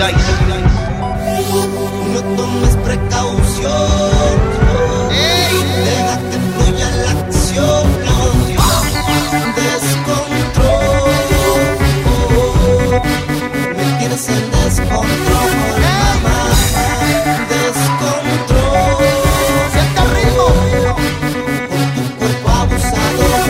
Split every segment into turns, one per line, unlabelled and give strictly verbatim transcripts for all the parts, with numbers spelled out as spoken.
Dice.
No tomes precaución, ey, deja que fluya la acción, descontrol, me tienes en descontrol, mamá, descontrol, siente el ritmo, con tu cuerpo abusador,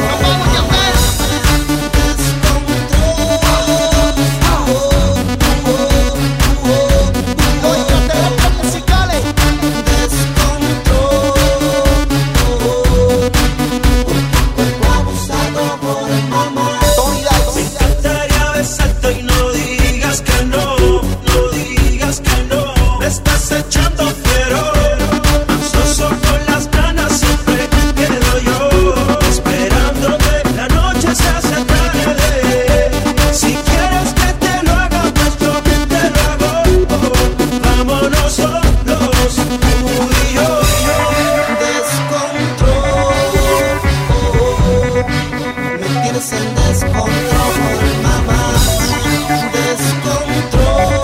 en descontrol, mamá, descontrol,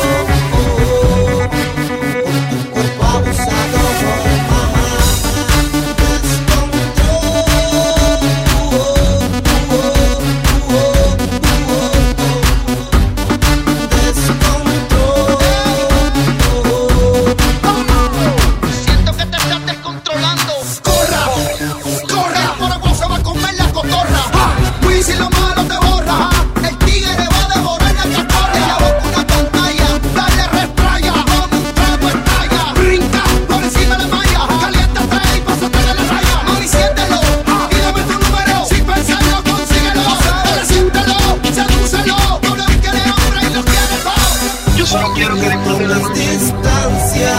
con tu cuerpo abusador, mamá, descontrol, descontrol. Siento que te estás descontrolando. Corra, corra, por agua se va a comer la cotorra. Si lo malo te borra, el tigre va a devorar la catorra. En la boca una pantalla, dale respraya, como un trago estalla. Brinca por encima de la malla, caliéntate y pásate de la raya. Mami, siéntelo, y dame tu número. Sin pensarlo, consíguelo. Dale, siéntelo, sedúcelo. Doble que le honra y lo quiere todo.
Yo solo quiero que disfruten la
distancia.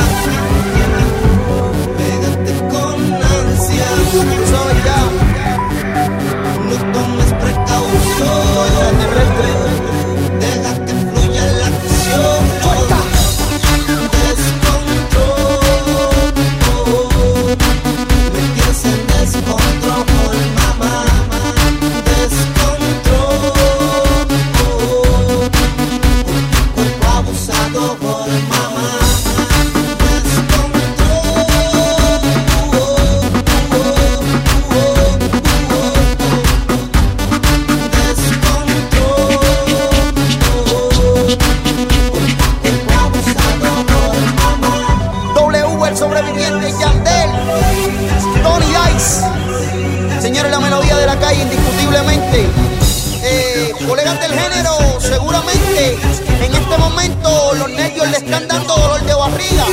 Pégate con ansia. Soy ya. No tomes precaución, deja que fluya la acción, descontrol, me tienes en descontrol, mamá, descontrol, con tu cuerpo abusador, mamá. Sobreviviente Yandel, Tony Dice, señores, la melodía de la calle indiscutiblemente. Eh, colegas del género, seguramente en este momento los nervios le están dando dolor de barriga.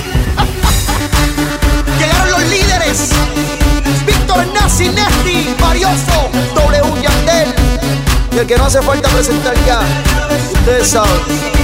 Llegaron los líderes, Víctor Nazi, Nesti, Marioso, W Yandel, y el que no hace falta presentar ya, ustedes saben.